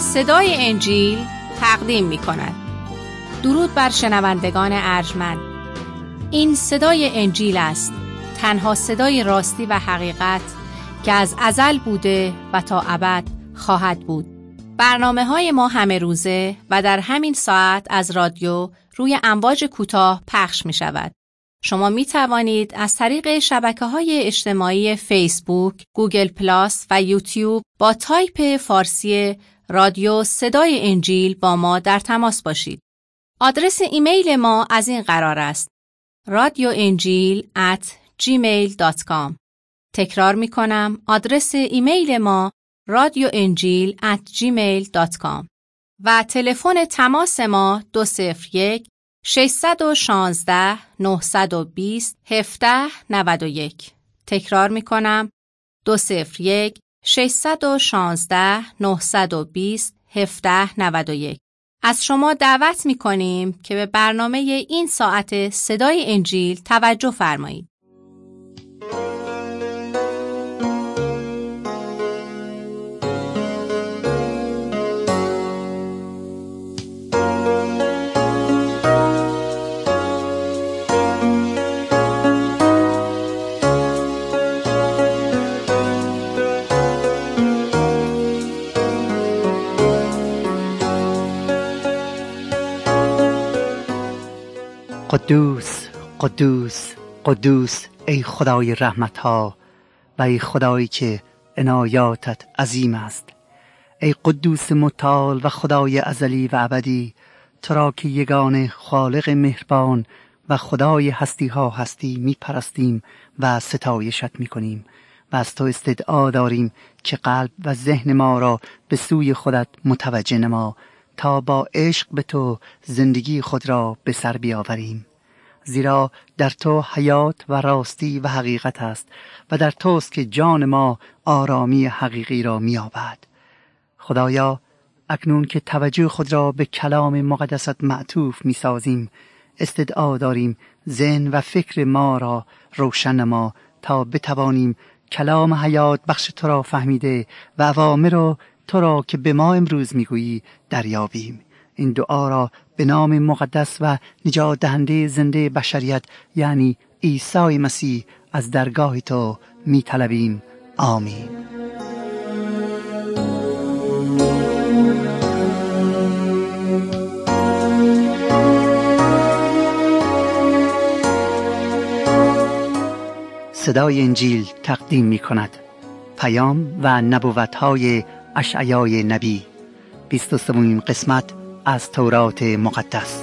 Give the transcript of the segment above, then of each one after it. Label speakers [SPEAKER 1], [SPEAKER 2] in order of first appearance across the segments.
[SPEAKER 1] صدای انجیل تقدیم می کند. درود بر شنوندگان ارجمند. این صدای انجیل است، تنها صدای راستی و حقیقت که از ازل بوده و تا ابد خواهد بود. برنامه‌های ما همه روزه و در همین ساعت از رادیو روی امواج کوتاه پخش می شود. شما می توانید از طریق شبکه‌های اجتماعی فیسبوک، گوگل پلاس و یوتیوب با تایپ فارسی رادیو صدای انجیل با ما در تماس باشید. آدرس ایمیل ما از این قرار است: radioenjil@gmail.com. تکرار می کنم، آدرس ایمیل ما radioenjil@gmail.com و تلفن تماس ما 201 616 920 1791. تکرار می کنم، 201 616 920 1791. از شما دعوت می کنیم که به برنامه این ساعت صدای انجیل توجه فرمایید.
[SPEAKER 2] قدوس قدوس قدوس ای خدای رحمت‌ها و ای خدایی که عنایاتت عظیم است. ای قدوس متعال و خدای ازلی و ابدی، تو را که یگانه خالق مهربان و خدای هستی‌ها هستی می‌پرستیم و ستایشت می‌کنیم و از تو استدعا داریم که قلب و ذهن ما را به سوی خودت متوجه نما تا با عشق به تو زندگی خود را به سر بیاوریم. زیرا در تو حیات و راستی و حقیقت است و در توست که جان ما آرامی حقیقی را می‌یابد. خدایا، اکنون که توجه خود را به کلام مقدست معطوف می‌سازیم، استدعا داریم ذهن و فکر ما را روشن نما تا بتوانیم کلام حیات بخش تو را فهمیده و اوامر تو را که به ما امروز میگویی دریابیم. این دعا را به نام مقدس و نجات دهنده زنده بشریت یعنی عیسی مسیح از درگاه تو میطلبیم. آمین. صدای انجیل تقدیم می کند پیام و نبوت‌های اشعیای نبی، 23مین قسمت از تورات مقدس.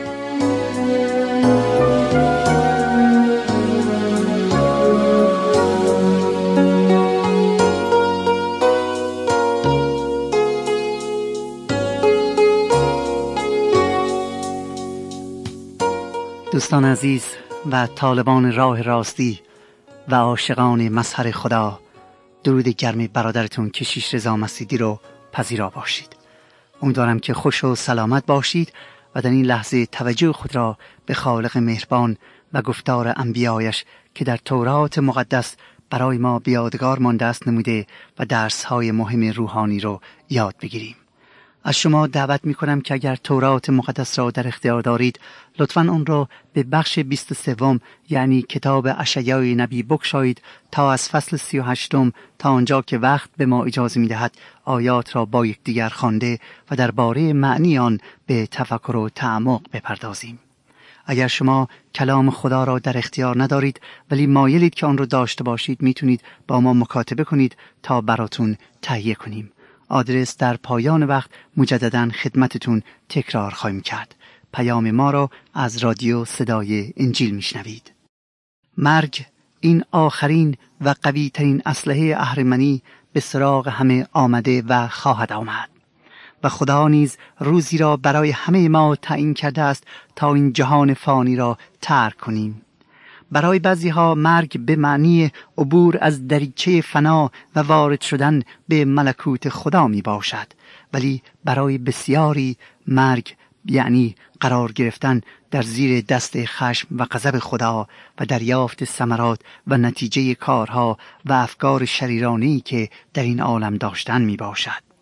[SPEAKER 2] دوستان عزیز و طالبان راه راستی و عاشقان مظهر خدا، درود گرم برادرتون کشیش رضا مسیحی رو پذیرا باشید. امیدوارم که خوش و سلامت باشید و در این لحظه توجه خود را به خالق مهربان و گفتار انبیایش که در تورات مقدس برای ما به یادگار مانده است نموده و درس‌های مهم روحانی رو یاد بگیریم. از شما دعوت می‌کنم که اگر تورات مقدس را در اختیار دارید، لطفاً اون را به بخش 23 یعنی کتاب اشعیای نبی بگشایید تا از فصل 38 تا آنجا که وقت به ما اجازه می‌دهد آیات را با یکدیگر خوانده و درباره معنی آن به تفکر و تعمق بپردازیم. اگر شما کلام خدا را در اختیار ندارید ولی مایلید که آن را داشته باشید، میتونید با ما مکاتبه کنید تا براتون تهیه کنیم. آدرس در پایان وقت مجدداً خدمتتون تکرار خواهیم کرد. پیام ما را از رادیو صدای انجیل میشنوید. مرگ این آخرین و قوی ترین اسلحه اهرمنی به سراغ همه آمده و خواهد آمد و خدا نیز روزی را برای همه ما تعیین کرده است تا این جهان فانی را ترک کنیم. برای بعضی‌ها مرگ به معنی عبور از دریچه فنا و وارد شدن به ملکوت خدا می باشد، ولی برای بسیاری مرگ یعنی قرار گرفتن در زیر دست خشم و غضب خدا و دریافت ثمرات و نتیجه کارها و افکار شریرانه‌ای که در این عالم داشتن می باشد.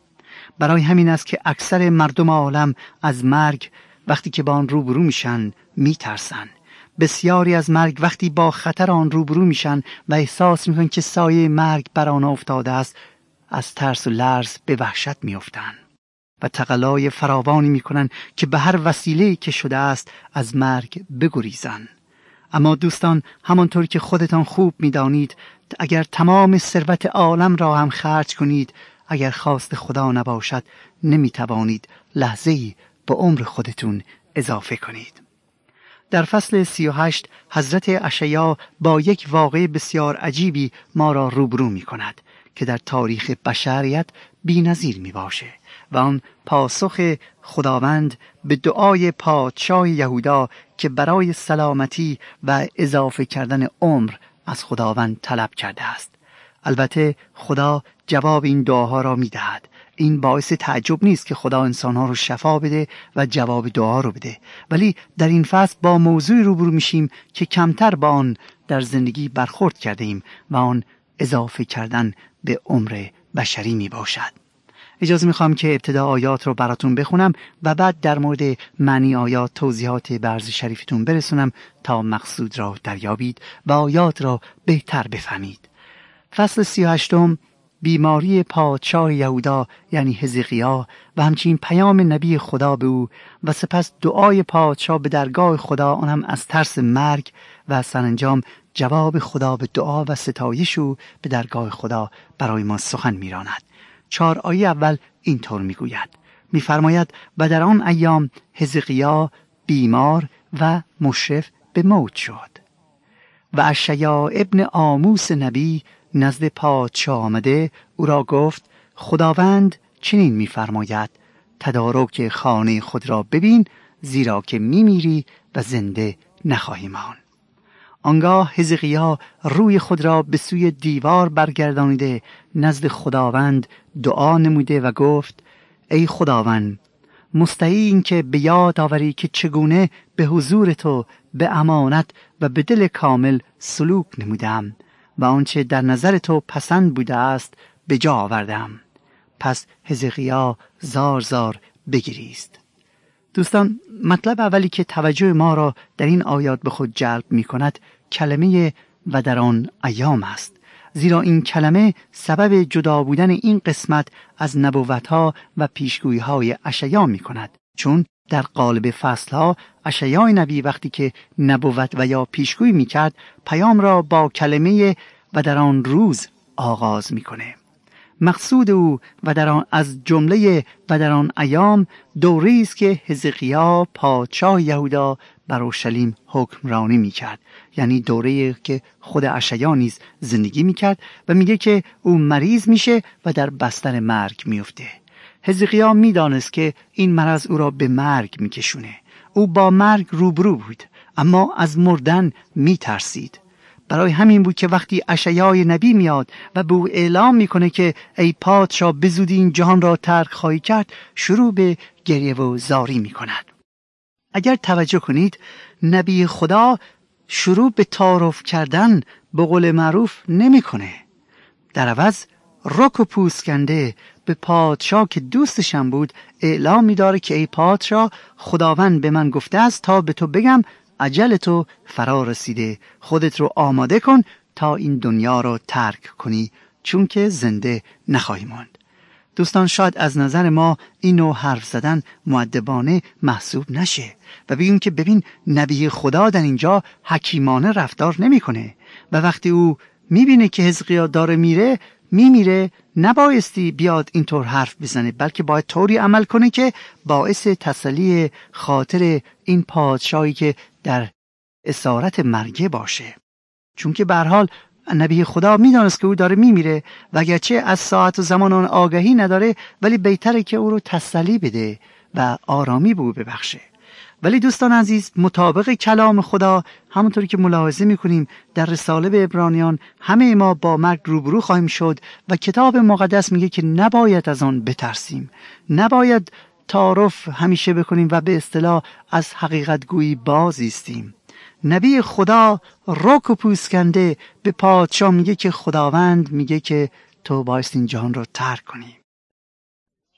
[SPEAKER 2] برای همین است که اکثر مردم عالم از مرگ وقتی که با آن روبرو میشن میترسن. بسیاری از مرگ وقتی با خطر آن روبرو میشن و احساس میکنن که سایه مرگ بر آنها افتاده است، از ترس و لرز به وحشت میافتند و تقلای فراوانی میکنن که به هر وسیله‌ای که شده است از مرگ بگریزند. اما دوستان، همانطور که خودتان خوب میدانید، اگر تمام ثروت عالم را هم خرج کنید، اگر خواست خدا نباشد نمیتوانید لحظه‌ای به عمر خودتون اضافه کنید. در فصل 38 حضرت اشعیا با یک واقعه بسیار عجیبی ما را روبرو می کند که در تاریخ بشریت بی‌نظیر می باشه و آن پاسخ خداوند به دعای پادشاه یهودا که برای سلامتی و اضافه کردن عمر از خداوند طلب کرده است. البته خدا جواب این دعاها را می دهد. این باعث تعجب نیست که خدا انسانها رو شفا بده و جواب دعا رو بده، ولی در این فصل با موضوعی روبرو میشیم که کمتر با آن در زندگی برخورد کرده ایم و آن اضافه کردن به عمر بشری می باشد. اجازه میخوام که ابتدا آیات رو براتون بخونم و بعد در مورد معنی آیات توضیحات به عرض شریفتون برسونم تا مقصود را دریابید و آیات را بهتر بفهمید. فصل 38 بیماری پادشاه یهودا یعنی حزقیا و همچنین پیام نبی خدا به او و سپس دعای پادشاه به درگاه خدا، آن هم از ترس مرگ، و سرانجام جواب خدا به دعا و ستایش او به درگاه خدا برای ما سخن می‌راند. 4 آیه اول اینطور میگوید، میفرماید و در آن ایام حزقیا بیمار و مشرف به موت شد و اشعیا ابن آموس نبی نزد پادشاه آمده او را گفت خداوند چنین میفرماید تدارک خانه خود را ببین، زیرا که میمیری و زنده نخواهی ماند. آنگاه حزقیا روی خود را به سوی دیوار برگردانیده نزد خداوند دعا نموده و گفت ای خداوند، مستحی این که به یاد آوری که چگونه به حضور تو به امانت و به دل کامل سلوک نمودم و آنچه در نظر تو پسند بوده است به جا آوردم. پس حزقیا زار زار بگریست. دوستان، مطلب اولی که توجه ما را در این آیات به خود جلب می کند کلمه و در آن ایام است، زیرا این کلمه سبب جدا بودن این قسمت از نبوتها و پیشگویی‌های اشعیا می کند، چون در قالب فصلها اشعیا نبی وقتی که نبوت و یا پیشگویی می کرد پیام را با کلمه و در آن روز آغاز می کنه. مقصود او و در آن از جمله و در آن ایام دوری است که حزقیا پادشاه یهودا بر اورشلیم حکمرانی میکرد، یعنی دوره‌ای که خود اشعیا نیز زندگی میکرد و میگه که او مریض میشه و در بستر مرگ میفته. حزقیا میدانست که این مرض او را به مرگ میکشونه. او با مرگ روبرو بود اما از مردن میترسید. برای همین بود که وقتی اشعیای نبی میاد و به او اعلام میکنه که ای پادشاه به زودی این جهان را ترک خواهی کرد، شروع به گریه و زاری میکند. اگر توجه کنید نبی خدا شروع به تعارف کردن به قول معروف نمیکنه. در عوض رک و پوسکنده به پادشاه که دوستشم بود اعلام میداره که ای پادشاه، خداوند به من گفته است تا به تو بگم اجل تو فرا رسیده، خودت رو آماده کن تا این دنیا رو ترک کنی، چون که زنده نخواهی ماند. دوستان، شاید از نظر ما این نوع حرف زدن مؤدبانه محسوب نشه و بگیم که ببین نبی خدا در اینجا حکیمانه رفتار نمیکنه و وقتی او میبینه که حزقیا داره میمیره نبایستی بیاد اینطور حرف بزنه، بلکه باید طوری عمل کنه که باعث تسلی خاطر این پادشاهی که در اسارت مرگه باشه، چون که به هر حال نبی خدا میدانست که او داره میمیره و اگرچه از ساعت و زمان آن آگاهی نداره ولی بهتره که او رو تسلی بده و آرامی به او ببخشه. ولی دوستان عزیز، مطابق کلام خدا همونطوری که ملاحظه میکنیم در رساله به عبرانیان همه ما با مرگ روبرو خواهیم شد و کتاب مقدس میگه که نباید از آن بترسیم، نباید تعارف همیشه بکنیم و به اصطلاح از حقیقت گویی باز ایستیم. نبی خدا رک و پوسکنده به پادشاه میگه که خداوند میگه که تو باید این جهان رو ترک کنی.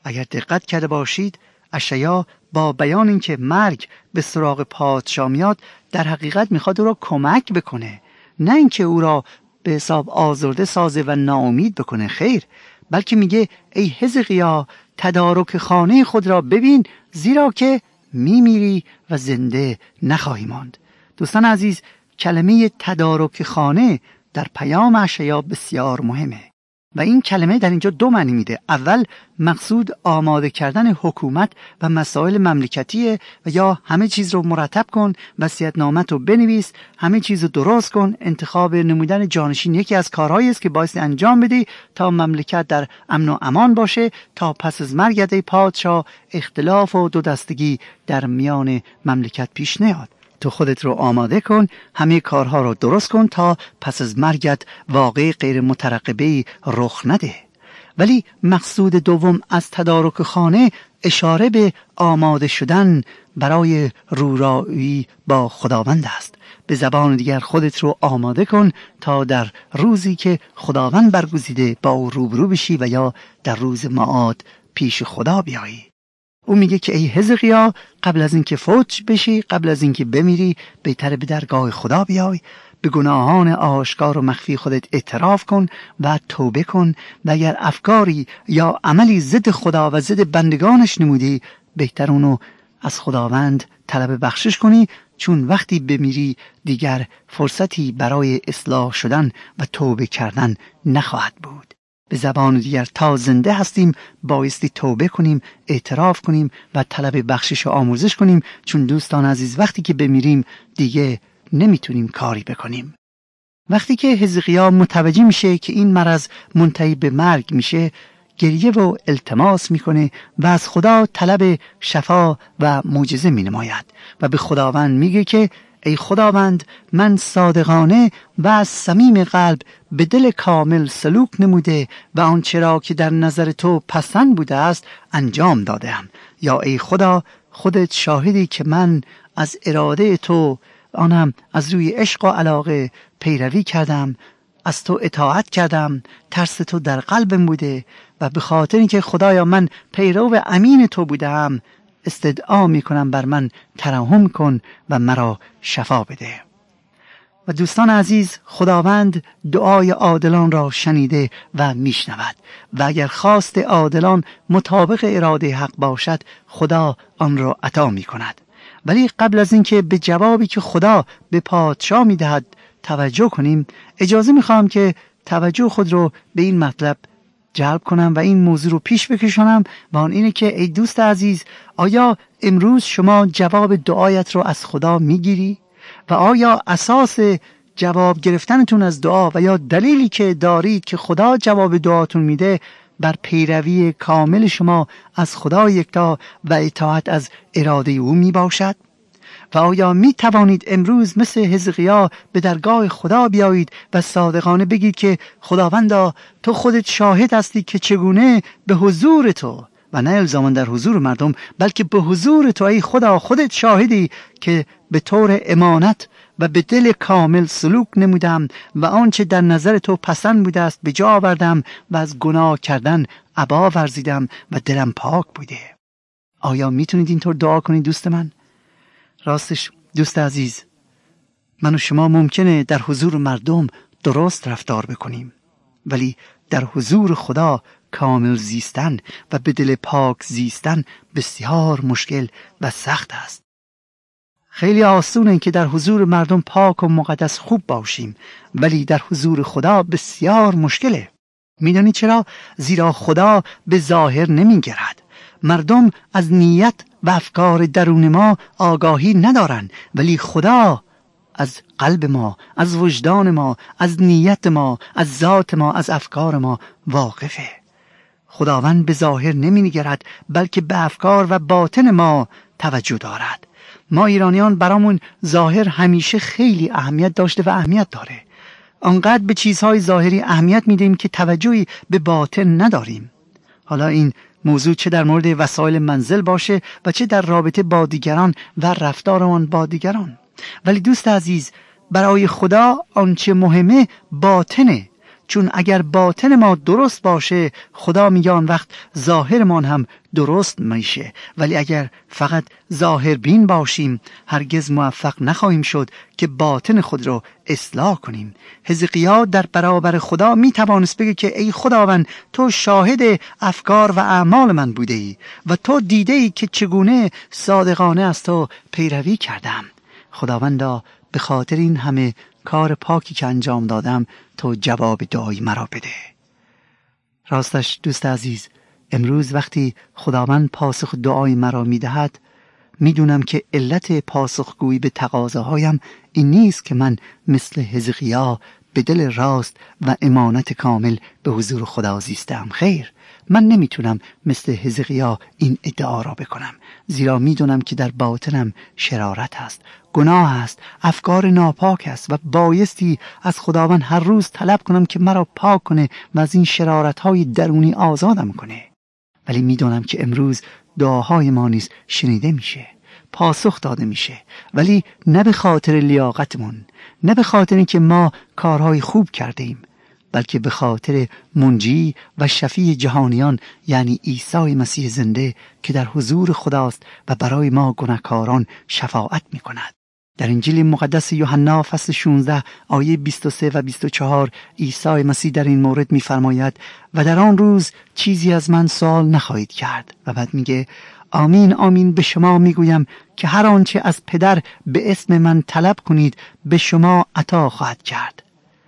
[SPEAKER 2] اگر دقت کرده باشید اشعیا با بیان اینکه مرگ به سراغ پادشاه میاد در حقیقت میخواد او را کمک بکنه، نه اینکه او را به حساب آزرده سازه و ناامید بکنه. خیر، بلکه میگه ای حزقیا تدارک خانه خود را ببین، زیرا که میمیری و زنده نخواهی ماند. دوستان عزیز، کلمه تدارک خانه در پیام اشعیا بسیار مهمه و این کلمه در اینجا دو معنی میده. اول مقصود آماده کردن حکومت و مسائل مملکتیه و یا همه چیز رو مرتب کن، وصیت‌نامه رو بنویس، همه چیز رو درست کن. انتخاب نمودن جانشین یکی از کارهایی است که باعث انجام بدی تا مملکت در امن و امان باشه، تا پس از مرگ پادشاه اختلاف و دو دستگی در میان مملکت پیش نیاد. تو خودت رو آماده کن، همه کارها رو درست کن تا پس از مرگت واقع غیر مترقبه‌ای رخ نده. ولی مقصود دوم از تدارک خانه اشاره به آماده شدن برای رویایی با خداوند است. به زبان دیگر خودت رو آماده کن تا در روزی که خداوند برگزیده با او روبرو بشی و یا در روز معاد پیش خدا بیایی. او میگه که ای حزقیا قبل از اینکه فوت بشی، قبل از اینکه بمیری، بهتره به درگاه خدا بیای، به گناهان آشکار و مخفی خودت اعتراف کن و توبه کن و اگر افکاری یا عملی ضد خدا و ضد بندگانش نمودی، بهتر اونو از خداوند طلب بخشش کنی، چون وقتی بمیری دیگر فرصتی برای اصلاح شدن و توبه کردن نخواهد بود. به زبان دیگر تا زنده هستیم بایستی توبه کنیم، اعتراف کنیم و طلب بخشش و آمرزش کنیم، چون دوستان عزیز وقتی که بمیریم دیگه نمیتونیم کاری بکنیم. وقتی که حزقیا متوجه میشه که این مرض منتهی به مرگ میشه، گریه و التماس میکنه و از خدا طلب شفا و معجزه مینماید و به خداوند میگه که ای خداوند، من صادقانه و از صمیم قلب به دل کامل سلوک نموده و آنچه را که در نظر تو پسند بوده است انجام دادم. یا ای خدا، خودت شاهدی که من از اراده تو، آنم از روی عشق و علاقه پیروی کردم، از تو اطاعت کردم، ترس تو در قلبم بوده و به خاطر اینکه خدایا من پیرو امین تو بودم، استدعا میکنم بر من ترحم کن و مرا شفا بده. و دوستان عزیز، خداوند دعای عادلان را شنیده و میشنود و اگر خواست عادلان مطابق اراده حق باشد خدا آن را عطا میکند. ولی قبل از اینکه به جوابی که خدا به پادشاه میدهد توجه کنیم، اجازه میخوام که توجه خود رو به این مطلب جلب کنم و این موضوع رو پیش بکشانم و آن اینه که ای دوست عزیز، آیا امروز شما جواب دعایت رو از خدا میگیری؟ و آیا اساس جواب گرفتنتون از دعا و یا دلیلی که دارید که خدا جواب دعاتون میده بر پیروی کامل شما از خدا یکتا و اطاعت از اراده او می باشد؟ و آیا می توانید امروز مثل حزقیا به درگاه خدا بیایید و صادقانه بگید که خداوندا تو خودت شاهد هستی که چگونه به حضور تو و نه الزاما در حضور مردم بلکه به حضور تو ای خدا خودت شاهدی که به طور امانت و به دل کامل سلوک نمودم و آنچه در نظر تو پسند بوده است به جا آوردم و از گناه کردن ابا ورزیدم و دلم پاک بوده. آیا میتونید اینطور دعا کنید دوست من؟ راستش دوست عزیز، من و شما ممکنه در حضور مردم درست رفتار بکنیم، ولی در حضور خدا کامل زیستن و به دل پاک زیستن بسیار مشکل و سخت است. خیلی آسونه که در حضور مردم پاک و مقدس خوب باشیم، ولی در حضور خدا بسیار مشکله. میدونید چرا؟ زیرا خدا به ظاهر نمیگرد. مردم از نیت و افکار درون ما آگاهی ندارن، ولی خدا از قلب ما، از وجدان ما، از نیت ما، از ذات ما، از افکار ما واقفه. خداوند به ظاهر نمی‌نگرد بلکه به افکار و باطن ما توجه دارد. ما ایرانیان برامون ظاهر همیشه خیلی اهمیت داشته و اهمیت داره. آنقدر به چیزهای ظاهری اهمیت میدیم که توجهی به باطن نداریم. حالا این موضوع چه در مورد وسایل منزل باشه و چه در رابطه با دیگران و رفتارمان با دیگران. ولی دوست عزیز، برای خدا آنچه مهمه باطنه. چون اگر باطن ما درست باشه خدا میگه آن وقت ظاهرمان هم درست میشه، ولی اگر فقط ظاهر بین باشیم هرگز موفق نخواهیم شد که باطن خود رو اصلاح کنیم. حزقیاه در برابر خدا میتوانست بگه که ای خداوند تو شاهد افکار و اعمال من بوده ای و تو دیده ای که چگونه صادقانه از تو پیروی کردم. خداوندا به خاطر این همه کار پاکی که انجام دادم تو جواب دعای مرا بده. راستش دوست عزیز، امروز وقتی خداوند پاسخ دعای مرا میدهد میدونم که علت پاسخگویی به تقاضاهایم این نیست که من مثل حزقیاه به دل راست و امانت کامل به حضور خدا زیستم. خیر، من نمیتونم مثل حزقیاه این ادعا را بکنم، زیرا میدونم که در باطنم شرارت است، گناه است، افکار ناپاک است و بایستی از خداوند هر روز طلب کنم که مرا پاک کنه و از این شرارت‌های درونی آزادم کنه. ولی میدونم که امروز دعاهای ما نیز شنیده میشه، پاسخ داده میشه، ولی نه به خاطر لیاقتمون، نه به خاطر اینکه ما کارهای خوب کرده ایم، بلکه به خاطر منجی و شفیع جهانیان یعنی عیسی مسیح زنده که در حضور خداست و برای ما گناهکاران شفاعت میکند. در انجیل مقدس یوحنا فصل 16 آیه 23 و 24 عیسی مسیح در این مورد می‌فرماید و در آن روز چیزی از من سوال نخواهید کرد. و بعد میگه آمین آمین به شما میگویم که هر آنچه از پدر به اسم من طلب کنید به شما عطا خواهد کرد.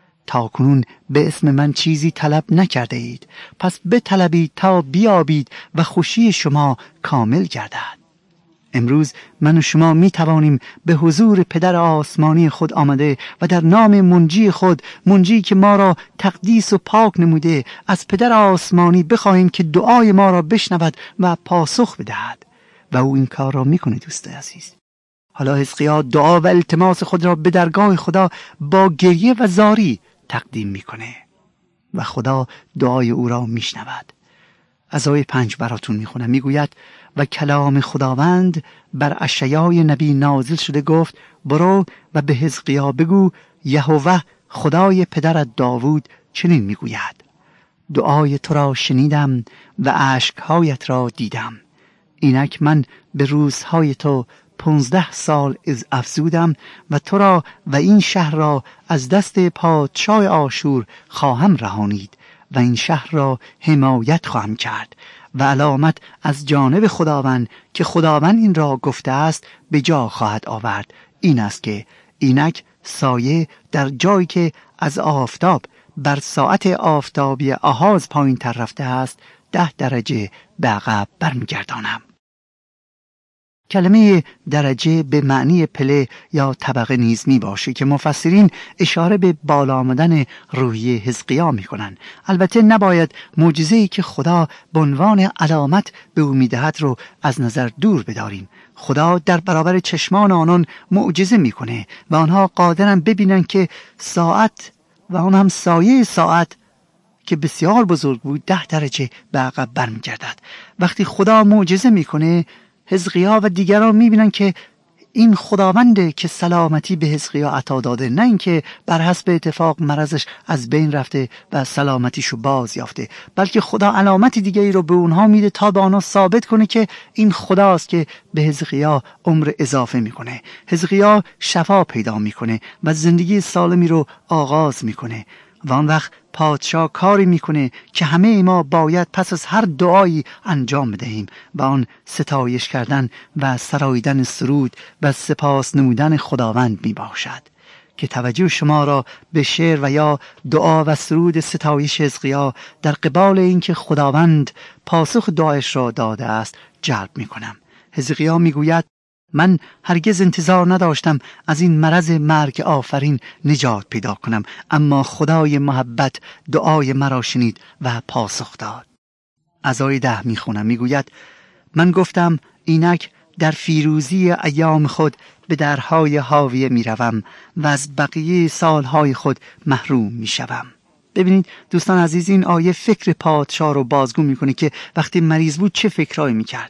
[SPEAKER 2] تا کنون به اسم من چیزی طلب نکرده اید، پس بطلبید تا بیابید و خوشی شما کامل گردد. امروز من و شما می توانیم به حضور پدر آسمانی خود آمده و در نام منجی خود، منجی که ما را تقدیس و پاک نموده، از پدر آسمانی بخواهیم که دعای ما را بشنود و پاسخ بدهد و او این کار را می کنه. دوست عزیز، حالا حزقیاه دعا و التماس خود را به درگاه خدا با گریه و زاری تقدیم می کنه و خدا دعای او را می شنود. از آیه 5 براتون می خونم. می گوید و کلام خداوند بر اشعیای نبی نازل شده گفت برو و به حزقیاه بگو یهوه خدای پدرت داوود چنین می گوید دعای تو را شنیدم و اشکهایت را دیدم. اینک من به روزهای تو 15 سال افزودم و تو را و این شهر را از دست پادشاه آشور خواهم رهانید و این شهر را حمایت خواهم کرد و علامت از جانب خداوند که خداوند این را گفته است به جا خواهد آورد. این است که اینک سایه در جایی که از آفتاب بر ساعت آفتابی آحاز پایین تر رفته است 10 درجه به عقب برمیگردانم. کلمه درجه به معنی پله یا طبقه نیز می باشه که مفسرین اشاره به بالا آمدن روحی حزقیاه می کنن. البته نباید معجزه‌ای که خدا به عنوان علامت به او می دهد رو از نظر دور بداریم. خدا در برابر چشمان آنان معجزه می کنه و آنها قادرن ببینن که ساعت و آن هم سایه ساعت که بسیار بزرگ بود 10 درجه به عقب برمیگردد. وقتی خدا معجزه میکنه حزقیاه و دیگران میبینن که این خداونده که سلامتی به حزقیاه عطا داده، نه اینکه بر حسب اتفاق مرضش از بین رفته و سلامتیشو باز یافته، بلکه خدا علامتی دیگری رو به اونها میده تا به آنها ثابت کنه که این خداست که به حزقیاه عمر اضافه میکنه. حزقیاه شفا پیدا میکنه و زندگی سالمی رو آغاز میکنه و آن وقت پادشاه کاری میکنه که همه ما باید پس از هر دعایی انجام بدهیم و آن ستایش کردن و سراییدن سرود و سپاس نمودن خداوند میباشد که توجه شما را به شعر و یا دعا و سرود ستایش حزقیاه در قبال اینکه خداوند پاسخ دعایش را داده است جلب میکنم. حزقیاه میگوید من هرگز انتظار نداشتم از این مرض مرگ آفرین نجات پیدا کنم، اما خدای محبت دعای مرا شنید و پاسخ داد. از آیه 10 میخونم. میگوید من گفتم اینک در فیروزی ایام خود به درهای حاویه میروم و از بقیه سالهای خود محروم میشوم. ببینید دوستان عزیز، این آیه فکر پادشاه رو بازگو میکنه که وقتی مریض بود چه فکرایی میکرد.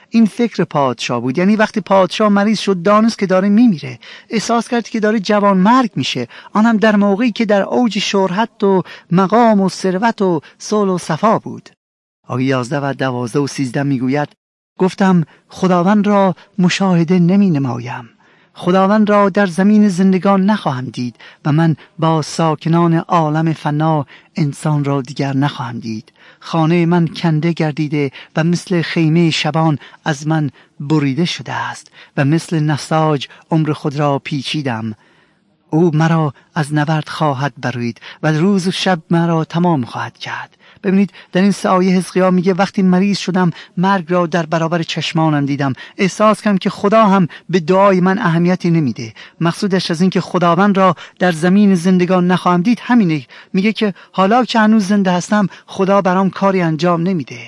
[SPEAKER 2] این فکر پادشاه بود. یعنی وقتی پادشاه مریض شد دانست که داره میمیره، احساس کرد که داره جوان مرگ میشه، آن هم در موقعی که در اوج شهرت و مقام و ثروت و صلح و صفا بود. آیه 11 و 12 و 13 میگوید: گفتم خداوند را مشاهده نمی نمایم، خداوند را در زمین زندگان نخواهم دید و من با ساکنان عالم فنا انسان را دیگر نخواهم دید. خانه من کنده گردیده و مثل خیمه شبان از من بریده شده است و مثل نساج عمر خود را پیچیدم. او مرا از نبرد خواهد برید و روز و شب مرا تمام خواهد کرد. ببینید در این آیه حزقیال میگه وقتی مریض شدم مرگ را در برابر چشمانم دیدم، احساس کردم که خدا هم به دعای من اهمیتی نمیده. مقصودش از این که خداوند را در زمین زندگان نخواهم دید همینه. میگه که حالا که هنوز زنده هستم خدا برام کاری انجام نمیده.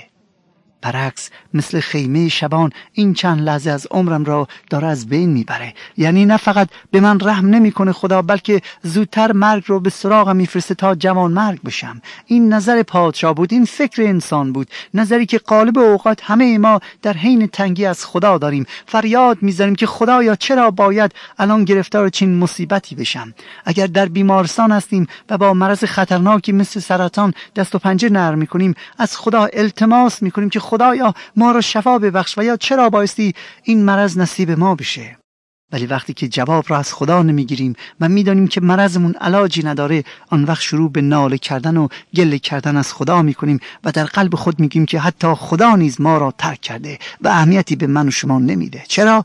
[SPEAKER 2] برعکس مثل خیمه شبان این چند لحظه از عمرم را داره از بین میبره. یعنی نه فقط به من رحم نمیکنه خدا، بلکه زودتر مرگ رو به سراغم میفرسته تا جوان مرگ بشم. این نظر پادشاه بود، این فکر انسان بود، نظری که غالب اوقات همه ما در حین تنگی از خدا داریم. فریاد میزنیم که خدایا چرا باید الان گرفتار چین مصیبتی بشم؟ اگر در بیمارستان هستیم و با مرض خطرناکی مثل سرطان دست و پنجه نرم میکنیم، از خدا التماس میکنیم که خدایا ما را شفا ببخش و یا چرا بایستی این مرض نصیب ما بشه. ولی وقتی که جواب را از خدا نمیگیریم و میدانیم که مرضمون علاجی نداره، آن وقت شروع به ناله کردن و گله کردن از خدا میکنیم و در قلب خود میگیم که حتی خدا نیز ما را ترک کرده و اهمیتی به من و شما نمیده. چرا؟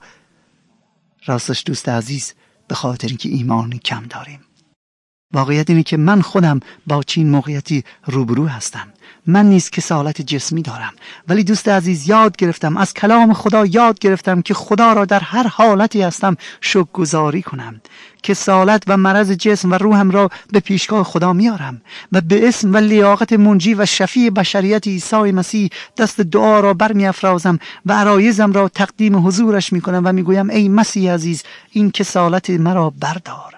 [SPEAKER 2] راستش دوست عزیز به خاطر اینکه ایمان کم داریم. واقعیت اینه که من خودم با چین موقعیتی روبرو هستم. من نیز کسالت جسمی دارم، ولی دوست عزیز یاد گرفتم، از کلام خدا یاد گرفتم که خدا را در هر حالتی هستم شکرگزاری کنم. کسالت و مرض جسم و روحم را به پیشگاه خدا میارم و به اسم و لیاقت منجی و شفیع بشریت عیسی مسیح دست دعا را برمیافرازم و عرایضم را تقدیم حضورش میکنم و میگویم ای مسیح عزیز این کسالت مرا بردار.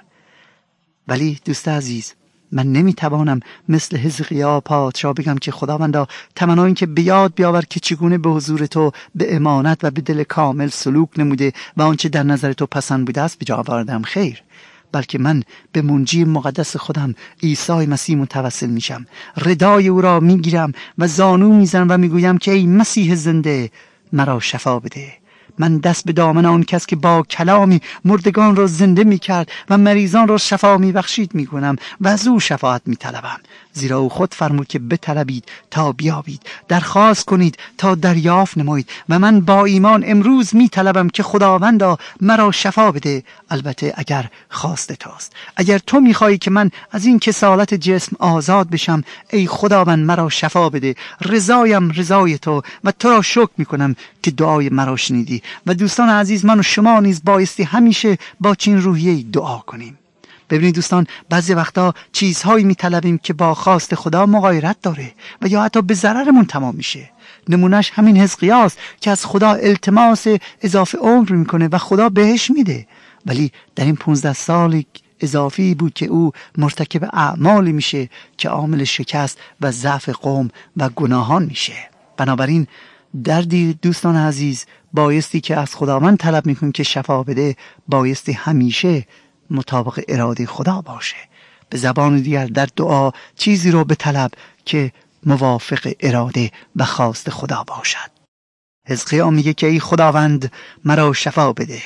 [SPEAKER 2] ولی دوست عزیز من نمیتوانم مثل حزقیال پادشاه بگم که خداوندا تمنا این که به یاد بیاور که چگونه به حضور تو به امانت و به دل کامل سلوک نموده و آنچه در نظر تو پسند بوده است به جا آوردم. خیر، بلکه من به منجی مقدس خودم عیسی مسیح متوسل میشم، ردای او را میگیرم و زانو میزنم و میگویم که ای مسیح زنده مرا شفا بده. من دست به دامن آن کس که با کلامی مردگان را زنده می کرد و مریضان را شفا می بخشید می کنم و از او شفاعت می طلبم، زیرا او خود فرمود که بطلبید تا بیابید، درخواست کنید تا دریافت نمایید. و من با ایمان امروز می طلبم که خداوندا مرا شفا بده، البته اگر خواست توست. اگر تو می خواهی که من از این کسالت جسم آزاد بشم، ای خداوند مرا شفا بده. رضایم رضای تو و تو را شکر می کنم که دعای مرا شنیدی. و دوستان عزیز من و شما نیز بایستی همیشه با چین روحیه دعا کنیم. ببینید دوستان، بعضی وقتا چیزهایی میطلبیم که با خواست خدا مغایرت داره و یا حتی به ضررمون تمام میشه. نمونهش همین حزقیال است که از خدا التماس اضافه عمر میکنه و خدا بهش میده، ولی در این 15 سال اضافی بود که او مرتکب اعمالی میشه که عامل شکست و ضعف قوم و گناهان میشه. بنابراین دردی دوستان عزیز بایستی که از خداوند طلب میکنیم که شفا بده، بایستی همیشه مطابق اراده خدا باشه. به زبان دیگر در دعا چیزی رو بطلب که موافق اراده و خواست خدا باشد. حزقیال میگه که ای خداوند مرا شفا بده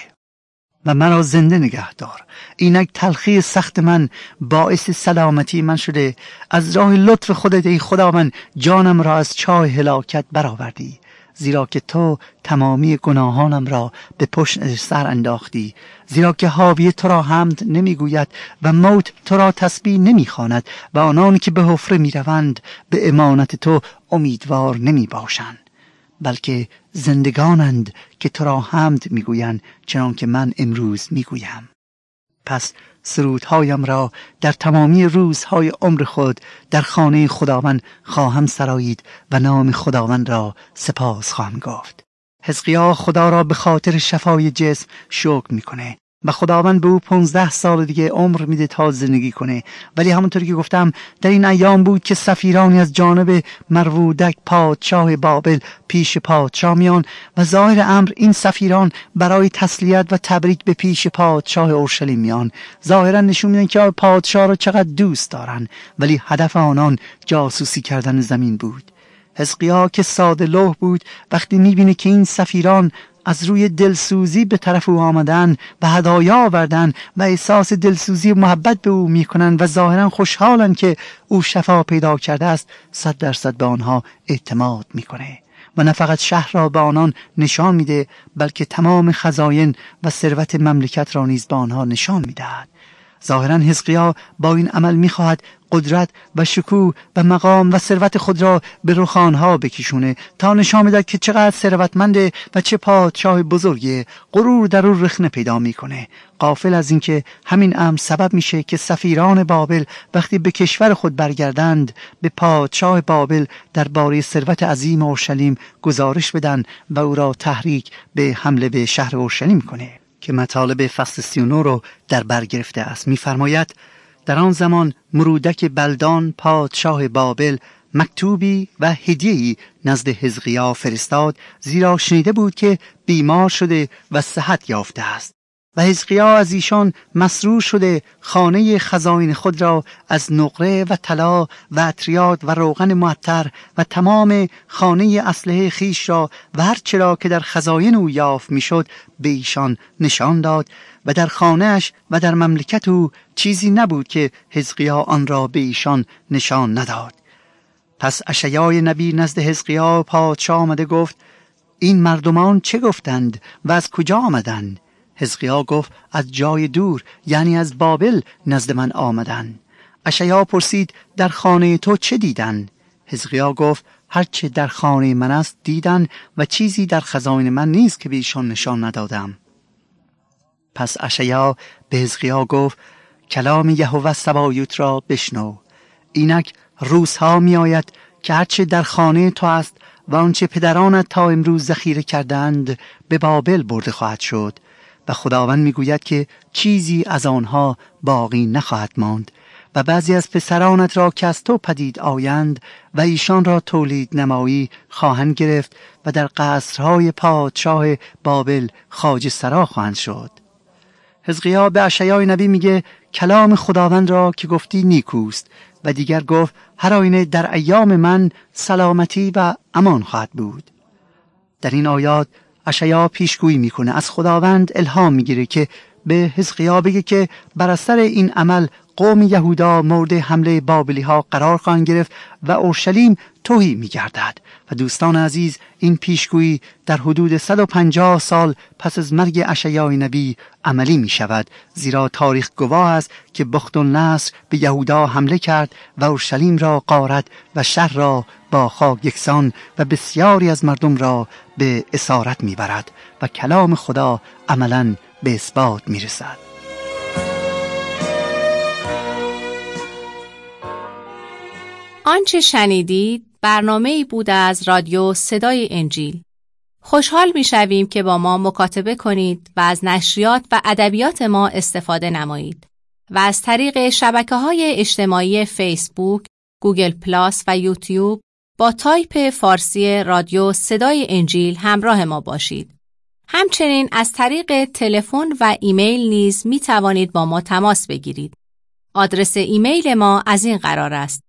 [SPEAKER 2] و مرا زنده نگه دار. اینک تلخی سخت من باعث سلامتی من شده. از راه لطف خودت ای خداوند جانم را از چاه هلاکت برآوردی، زیرا که تو تمامی گناهانم را به پشت سر انداختی. زیرا که حاوی تو را حمد نمیگوید و موت تو را تسبیح نمیخواند و آنان که به حفره میروند به امانت تو امیدوار نمی باشند، بلکه زندگانند که تو را حمد میگویند، چنان که من امروز میگویم. پس سرودهایم را در تمامی روزهای عمر خود در خانه خداوند خواهم سرایید و نام خداوند را سپاس خواهم گفت. حزقیال خدا را به خاطر شفای جسم شکر میکنه و خداوند به او 15 سال دیگه عمر میده تا زندگی کنه. ولی همونطوری که گفتم در این ایام بود که سفیرانی از جانب مرودک پادشاه بابل پیش پادشاه میان و ظاهر امر این سفیران برای تسلیت و تبریک به پیش پادشاه اورشلیم میان. ظاهرا نشون میدن که پادشاه رو چقدر دوست دارن، ولی هدف آنان جاسوسی کردن زمین بود. حزقیاه که ساده لوح بود وقتی میبینه که این سفیران از روی دلسوزی به طرف او آمدن و هدایا آوردن و احساس دلسوزی و محبت به او میکنن و ظاهرا خوشحالن که او شفا پیدا کرده است، 100% به آنها اعتماد میکنه و نه فقط شهر را به آنان نشان میده بلکه تمام خزاین و ثروت مملکت را نیز به آنها نشان میدهد. ظاهرا حزقیاه با این عمل میخواهد قدرت و شکوه و مقام و ثروت خود را به رخانها بکشونه تا نشان بده که چقدر ثروتمنده و چه پادشاه بزرگه. غرور در او رخنه پیدا میکنه، غافل از اینکه همین امر سبب میشه که سفیران بابل وقتی به کشور خود برگردند به پادشاه بابل درباره ثروت عظیم اورشلیم گزارش بدن و او را تحریک به حمله به شهر اورشلیم کنه که مطالب فصل 39 رو در بر گرفته است. می‌فرماید در آن زمان مرودک بلدان پادشاه بابل مکتوبی و هدیه‌ای نزد حزقیاه فرستاد، زیرا شنیده بود که بیمار شده و صحت یافته است. و حزقیاه از ایشان مسرور شده خانه خزائن خود را از نقره و طلا و عطریات و روغن معطر و تمام خانه اسلحه خیش را و هر چرا که در خزائن او یافت میشد به ایشان نشان داد و در خانه‌اش و در مملکت او چیزی نبود که حزقیاه آن را به ایشان نشان نداد. پس اشعیا نبی نزد حزقیاه پادشاه آمده گفت این مردمان چه گفتند و از کجا آمدند؟ حزقیاه گفت از جای دور، یعنی از بابل نزد من آمدند. اشعیا پرسید در خانه تو چه دیدن؟ حزقیاه گفت هر چه در خانه من است دیدن و چیزی در خزائن من نیست که به ایشان نشان ندادم. پس اشعیا به حزقیاه گفت کلام یهوه سبایوت را بشنو. اینک روزها می آید که هرچه در خانه تو است و آنچه پدرانت تا امروز ذخیره کردند به بابل برده خواهد شد و خداوند میگوید که چیزی از آنها باقی نخواهد ماند و بعضی از پسرانت را که از تو پدید آیند و ایشان را تولید نمایی خواهند گرفت و در قصرهای پادشاه بابل خواجه سرا خواهند شد. حزقیاه به اشعیا نبی میگه کلام خداوند را که گفتی نیکوست و دیگر گفت هر آینه در ایام من سلامتی و امان خواهد بود. در این آیات اشعیا پیشگویی میکنه، از خداوند الهام میگیره که به حزقیاه بگه که بر اثر این عمل قوم یهودا مورد حمله بابلی ها قرار خواهند گرفت و اورشلیم تهی میگردد. و دوستان عزیز این پیشگویی در حدود 150 سال پس از مرگ اشعیا نبی عملی می شود، زیرا تاریخ گواه است که بختالنصر به یهودا حمله کرد و اورشلیم را غارت و شهر را با خاک یکسان و بسیاری از مردم را به اسارت می برد و کلام خدا عملاً به اثبات می رسد.
[SPEAKER 1] آنچه شنیدید برنامه‌ای بود از رادیو صدای انجیل. خوشحال می‌شویم که با ما مکاتبه کنید و از نشریات و ادبیات ما استفاده نمایید و از طریق شبکه‌های اجتماعی فیسبوک، گوگل پلاس و یوتیوب با تایپ فارسی رادیو صدای انجیل همراه ما باشید. همچنین از طریق تلفن و ایمیل نیز می‌توانید با ما تماس بگیرید. آدرس ایمیل ما از این قرار است: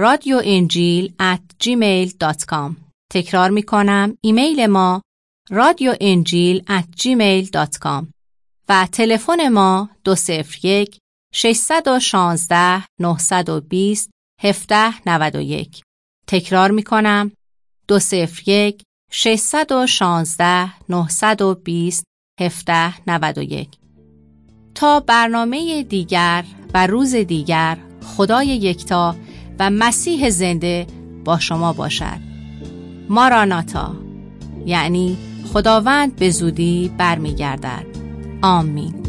[SPEAKER 1] radioenjil@gmail.com. تکرار می کنم، ایمیل ما radioenjil@gmail.com و تلفن ما 201 616 920 1791. تکرار می کنم، 201 616 920 1791. تا برنامه دیگر و روز دیگر، خدای یکتا و مسیح زنده با شما باشد. ماراناتا، یعنی خداوند به زودی برمیگردد. آمین.